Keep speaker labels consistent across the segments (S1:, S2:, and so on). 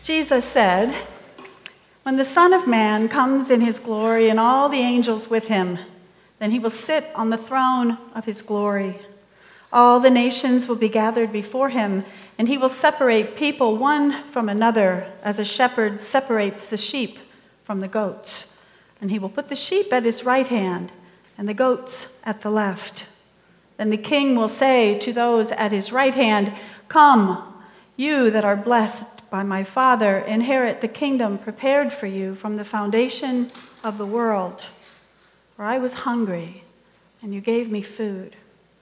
S1: Jesus said, "When the Son of Man comes in his glory and all the angels with him, then he will sit on the throne of his glory. All the nations will be gathered before him, and he will separate people one from another, as a shepherd separates the sheep from the goats. And he will put the sheep at his right hand and the goats at the left. Then the king will say to those at his right hand, 'Come, you that are blessed by my Father, inherit the kingdom prepared for you from the foundation of the world. For I was hungry, and you gave me food.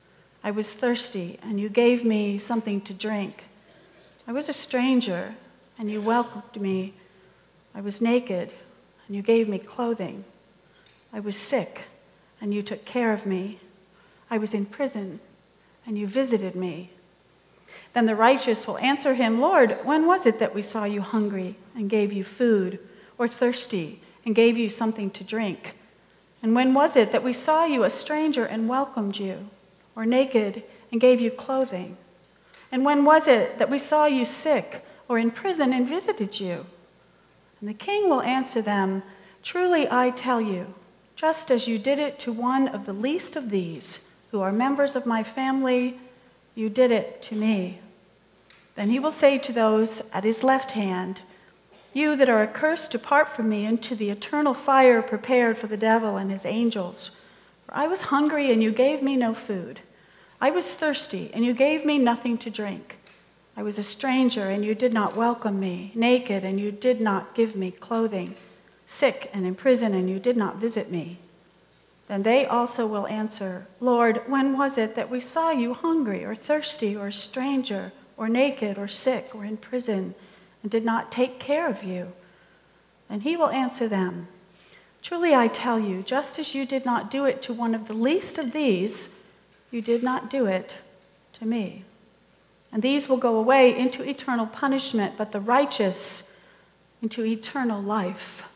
S1: I was thirsty, and you gave me something to drink. I was a stranger, and you welcomed me. I was naked, and you gave me clothing. I was sick, and you took care of me. I was in prison, and you visited me.' Then the righteous will answer him, 'Lord, when was it that we saw you hungry and gave you food, or thirsty and gave you something to drink? And when was it that we saw you a stranger and welcomed you, or naked and gave you clothing? And when was it that we saw you sick or in prison and visited you?' And the king will answer them, 'Truly I tell you, just as you did it to one of the least of these, who are members of my family, you did it to me.' Then he will say to those at his left hand, 'You that are accursed, depart from me into the eternal fire prepared for the devil and his angels. For I was hungry, and you gave me no food. I was thirsty, and you gave me nothing to drink. I was a stranger, and you did not welcome me, naked, and you did not give me clothing, sick and in prison, and you did not visit me.' Then they also will answer, 'Lord, when was it that we saw you hungry or thirsty or a stranger or naked or sick or in prison and did not take care of you?' And he will answer them, 'Truly I tell you, just as you did not do it to one of the least of these, you did not do it to me.' And these will go away into eternal punishment, but the righteous into eternal life."